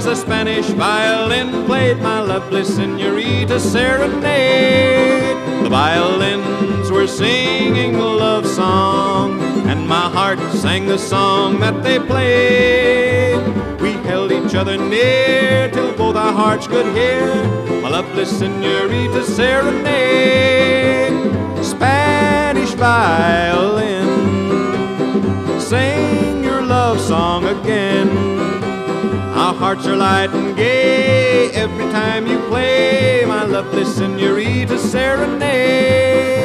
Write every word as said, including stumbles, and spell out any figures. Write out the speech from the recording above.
a Spanish violin played my lovely senorita serenade. The violins were singing a love song, and my heart sang the song that they played. We held each other near till both our hearts could hear my lovely senorita serenade. Spanish violin, sing your love song again. Our hearts are light and gay every time you play my lovely senorita serenade.